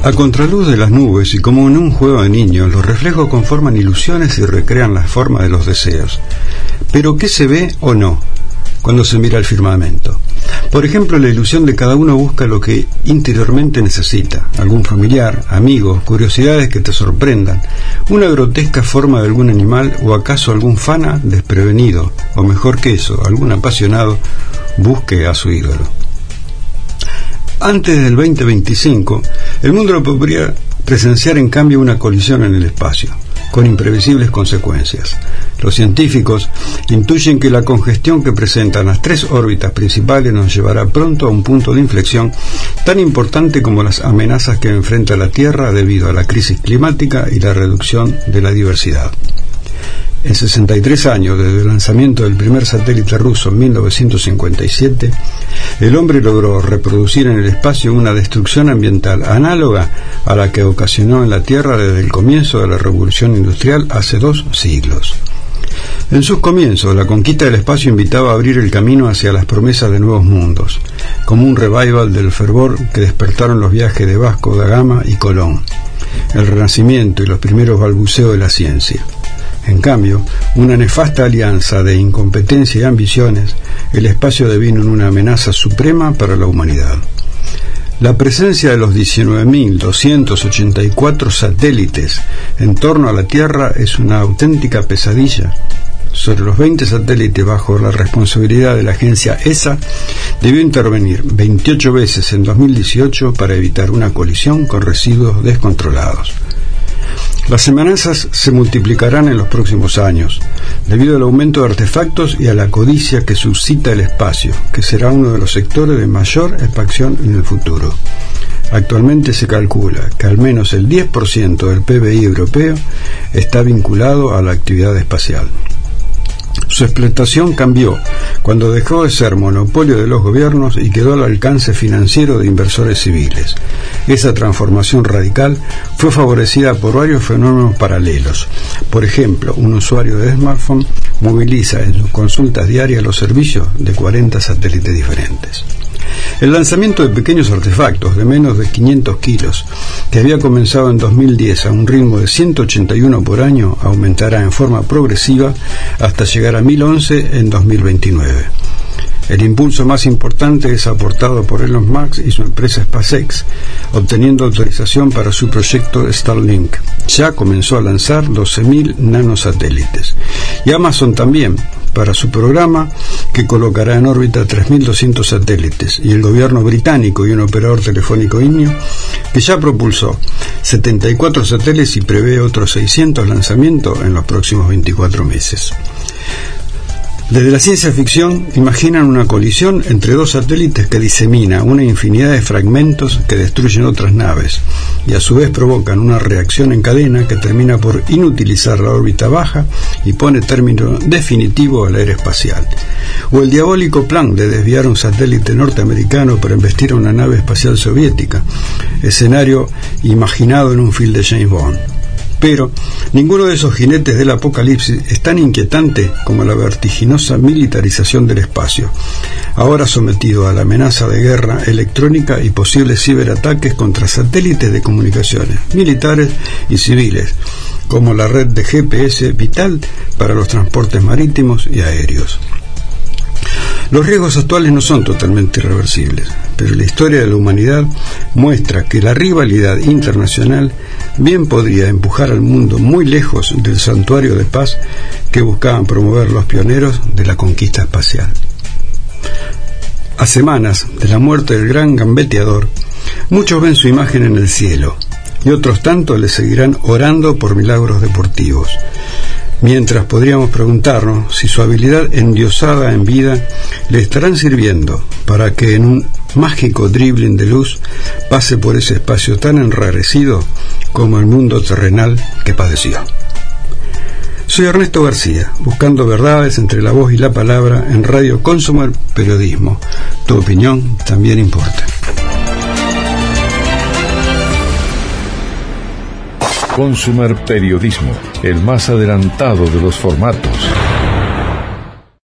A contraluz de las nubes y como en un juego de niños, los reflejos conforman ilusiones y recrean la forma de los deseos. Pero ¿qué se ve o no cuando se mira el firmamento? Por ejemplo, la ilusión de cada uno busca lo que interiormente necesita, algún familiar, amigos, curiosidades que te sorprendan, una grotesca forma de algún animal o acaso algún fana desprevenido, o mejor que eso, algún apasionado busque a su ídolo. Antes del 2025, el mundo podría presenciar en cambio una colisión en el espacio, con imprevisibles consecuencias. Los científicos intuyen que la congestión que presentan las tres órbitas principales nos llevará pronto a un punto de inflexión tan importante como las amenazas que enfrenta la Tierra debido a la crisis climática y la reducción de la diversidad. En 63 años desde el lanzamiento del primer satélite ruso en 1957, el hombre logró reproducir en el espacio una destrucción ambiental análoga a la que ocasionó en la Tierra desde el comienzo de la revolución industrial hace 2 siglos. En sus comienzos, la conquista del espacio invitaba a abrir el camino hacia las promesas de nuevos mundos, como un revival del fervor que despertaron los viajes de Vasco da Gama y Colón, el Renacimiento y los primeros balbuceos de la ciencia. En cambio, una nefasta alianza de incompetencia y ambiciones, el espacio devino en una amenaza suprema para la humanidad. La presencia de los 19.284 satélites en torno a la Tierra es una auténtica pesadilla. Sobre los 20 satélites bajo la responsabilidad de la agencia ESA, debió intervenir 28 veces en 2018 para evitar una colisión con residuos descontrolados. Las amenazas se multiplicarán en los próximos años, debido al aumento de artefactos y a la codicia que suscita el espacio, que será uno de los sectores de mayor expansión en el futuro. Actualmente se calcula que al menos el 10% del PBI europeo está vinculado a la actividad espacial. Su explotación cambió cuando dejó de ser monopolio de los gobiernos y quedó al alcance financiero de inversores civiles. Esa transformación radical fue favorecida por varios fenómenos paralelos. Por ejemplo, un usuario de smartphone moviliza en sus consultas diarias los servicios de 40 satélites diferentes. El lanzamiento de pequeños artefactos de menos de 500 kilos, que había comenzado en 2010 a un ritmo de 181 por año, aumentará en forma progresiva hasta llegar a 1011 en 2029. El impulso más importante es aportado por Elon Musk y su empresa SpaceX, obteniendo autorización para su proyecto Starlink. Ya comenzó a lanzar 12.000 nanosatélites. Y Amazon también, para su programa que colocará en órbita 3.200 satélites, y el gobierno británico y un operador telefónico indio que ya propulsó 74 satélites y prevé otros 600 lanzamientos en los próximos 24 meses. Desde la ciencia ficción imaginan una colisión entre dos satélites que disemina una infinidad de fragmentos que destruyen otras naves y a su vez provocan una reacción en cadena que termina por inutilizar la órbita baja y pone término definitivo al aeroespacial. O el diabólico plan de desviar un satélite norteamericano para embestir a una nave espacial soviética, escenario imaginado en un film de James Bond. Pero ninguno de esos jinetes del apocalipsis es tan inquietante como la vertiginosa militarización del espacio, ahora sometido a la amenaza de guerra electrónica y posibles ciberataques contra satélites de comunicaciones, militares y civiles, como la red de GPS vital para los transportes marítimos y aéreos. Los riesgos actuales no son totalmente irreversibles, pero la historia de la humanidad muestra que la rivalidad internacional bien podría empujar al mundo muy lejos del santuario de paz que buscaban promover los pioneros de la conquista espacial. A semanas de la muerte del gran gambeteador, muchos ven su imagen en el cielo y otros tantos le seguirán orando por milagros deportivos. Mientras podríamos preguntarnos si su habilidad endiosada en vida le estarán sirviendo para que en un mágico dribbling de luz pase por ese espacio tan enrarecido como el mundo terrenal que padeció. Soy Ernesto García, buscando verdades entre la voz y la palabra en Radio Consumer Periodismo. Tu opinión también importa. Consumer Periodismo, el más adelantado de los formatos.